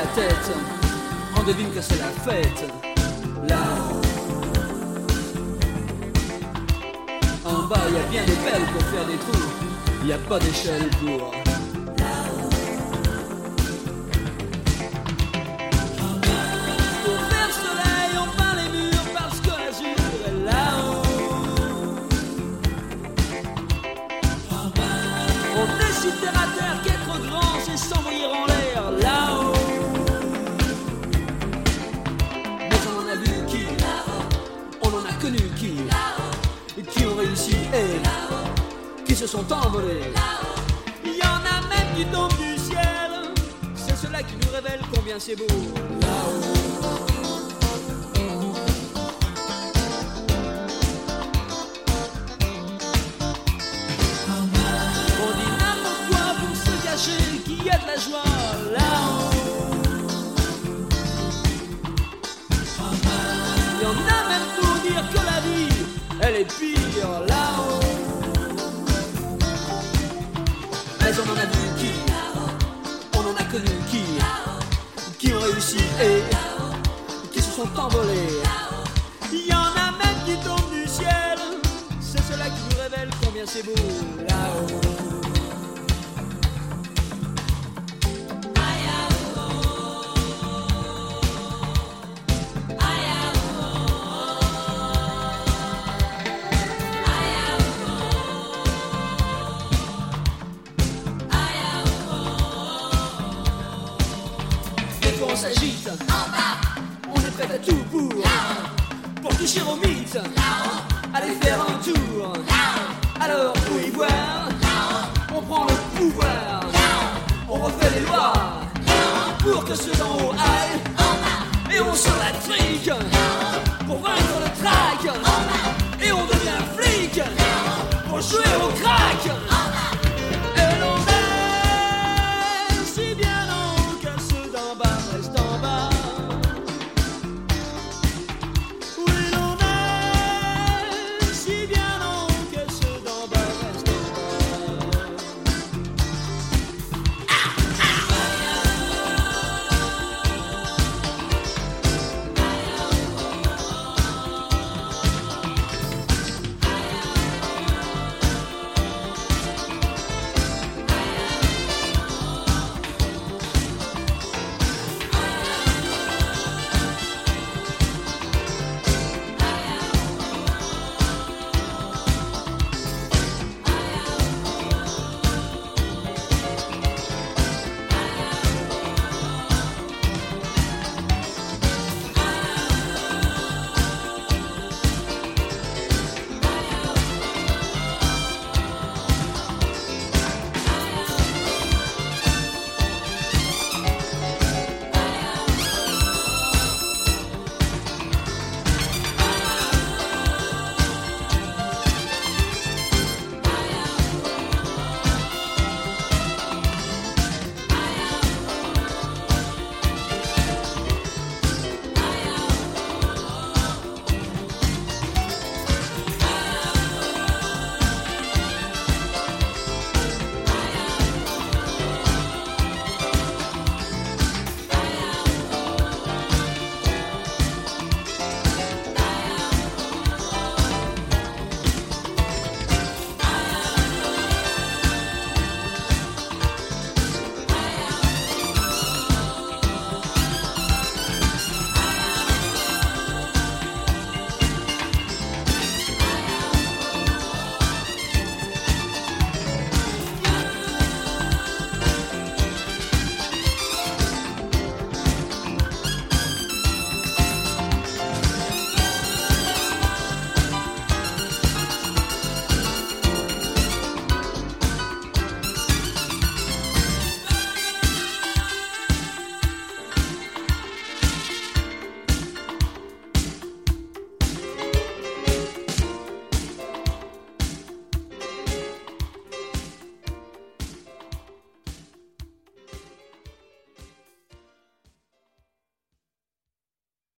tête, on devine que c'est la fête. Là-haut, en bas, y a bien des pelles pour faire des trous. Y a pas d'échelle pour. Pour faire soleil, on peint les murs parce que l'azur est là-haut. On décide terre à terre qu'être grand, c'est s'envoyer en l'air là-haut. Mais on en a vu qui, on en a connu qui ont réussi et qui se sont envolés. Il y en a même qui tombent du ciel. C'est cela qui nous révèle combien c'est beau là-haut. On dit n'importe quoi pour se cacher qu'il y a de la joie là-haut. Il y en a même pour dire que la vie, elle est pire là-haut. Mais on en a vu qui, on en a connu qui ont réussi et qui se sont envolés. Il y en a même qui tombent du ciel. C'est cela qui nous révèle combien c'est beau là-haut. On s'agite, on est prêt à tout pour toucher au mythe, aller faire un tour. Alors pour y voir, on prend le pouvoir, on refait les lois pour que ceux d'en haut aillent. Et on sort la trique pour vaincre le trac. Et on devient flic pour jouer au crack.